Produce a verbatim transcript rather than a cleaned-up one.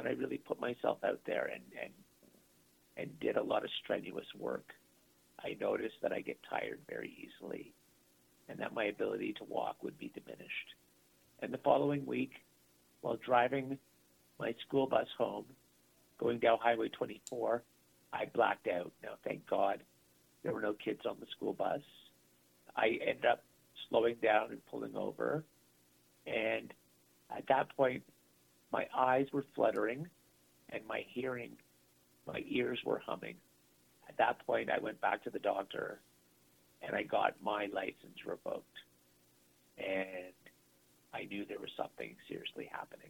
when I really put myself out there and, and, and did a lot of strenuous work, I noticed that I get tired very easily and that my ability to walk would be diminished. And the following week, while driving my school bus home, going down Highway twenty-four, I blacked out. Now, thank God, there were no kids on the school bus. I ended up slowing down and pulling over. And at that point, my eyes were fluttering and my hearing, my ears were humming. At that point, I went back to the doctor and I got my license revoked. And I knew there was something seriously happening.